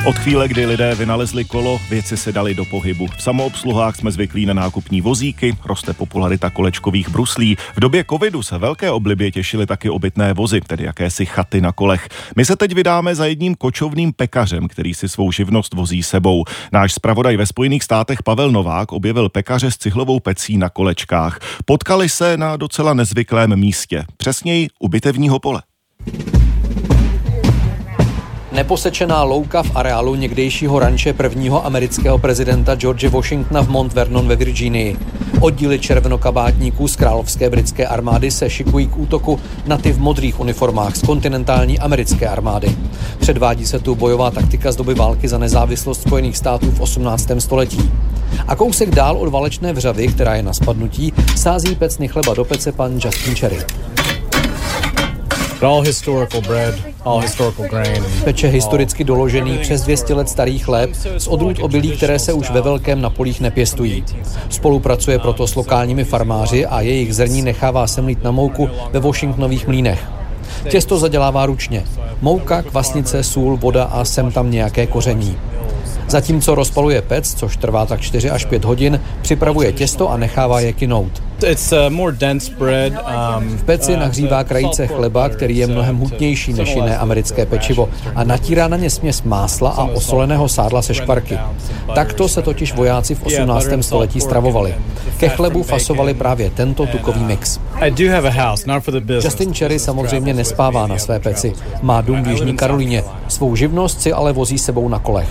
Od chvíle, kdy lidé vynalezli kolo, věci se daly do pohybu. V samoobsluhách jsme zvyklí na nákupní vozíky, roste popularita kolečkových bruslí. V době covidu se velké oblibě těšily taky obytné vozy, tedy jakési chaty na kolech. My se teď vydáme za jedním kočovným pekařem, který si svou živnost vozí sebou. Náš zpravodaj ve Spojených státech Pavel Novák objevil pekaře s cihlovou pecí na kolečkách. Potkali se na docela nezvyklém místě, přesněji u bitevního pole. Neposečená louka v areálu někdejšího ranče prvního amerického prezidenta George Washingtona v Mount Vernon ve Virginii. Oddíly červenokabátníků z královské britské armády se šikují k útoku na ty v modrých uniformách z kontinentální americké armády. Předvádí se tu bojová taktika z doby války za nezávislost Spojených států v 18. století. A kousek dál od válečné vřavy, která je na spadnutí, sází pecny chleba do pece pan Justin Cherry. All historical bread, all historical grain. Peče historicky doložený přes 200 let starý chléb z odrůd obilí, které se už ve velkém na polích nepěstují. Spolupracuje proto s lokálními farmáři a jejich zrní nechává semlít na mouku ve Washingtonových mlýnech. Těsto zadělává ručně. Mouka, kvasnice, sůl, voda a sem tam nějaké koření. Zatímco rozpaluje pec, což trvá tak 4 až 5 hodin, připravuje těsto a nechává je kynout. V peci nahřívá krajíce chleba, který je mnohem hutnější než jiné americké pečivo, a natírá na ně směs másla a osoleného sádla se šparky. Takto se totiž vojáci v 18. století stravovali. Ke chlebu fasovali právě tento tukový mix. Justin Cherry samozřejmě nespává na své peci. Má dům v Jižní Karolíně. Svou živnost si ale vozí sebou na kolech.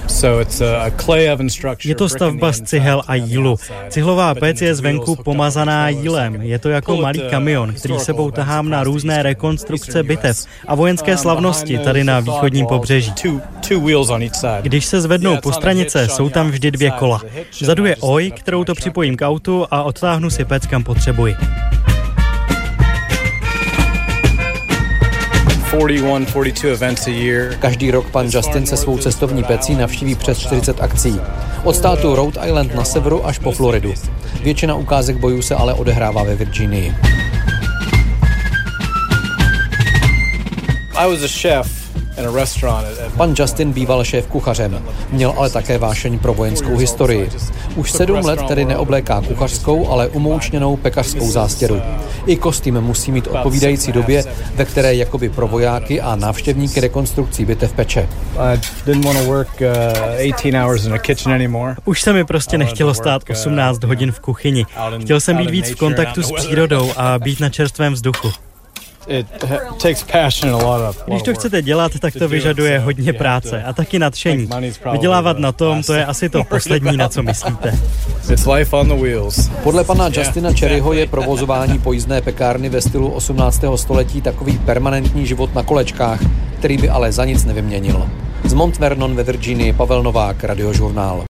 Je to stavba z cihel a jílu. Cihlová pec je zvenku pomazaná jílem. Je to jako malý kamion, který sebou tahám na různé rekonstrukce bitev a vojenské slavnosti tady na východním pobřeží. Když se zvednou postranice, jsou tam vždy 2 kola. Vzadu je oj, kterou to připojím k autu a odtáhnu si pec, kam potřebuji. 41, 42 a year. Každý rok pan Justin se svou cestovní pecí navštíví přes 40 akcí. Od státu Rhode Island na severu až po Floridu. Většina ukázek bojů se ale odehrává ve Virginii. I was a chef in a restaurant. Pan Justin býval šéf kuchařem. Měl ale také vášeň pro vojenskou historii. Už 7 let tedy neobléká kuchařskou, ale umoučněnou pekařskou zástěru. I kostým musí mít odpovídající době, ve které jakoby pro vojáky a návštěvníky rekonstrukcí bitev peče. Už se mi prostě nechtělo stát 18 hodin v kuchyni. Chtěl jsem být víc v kontaktu s přírodou a být na čerstvém vzduchu. Když to chcete dělat, tak to vyžaduje hodně práce a taky nadšení. Vydělávat na tom, to je asi to poslední, na co myslíte. Podle pana Justina Cherryho je provozování pojízdné pekárny ve stylu 18. století takový permanentní život na kolečkách, který by ale za nic nevyměnil. Z Mount Vernon ve Virginii Pavel Novák, Radiožurnál.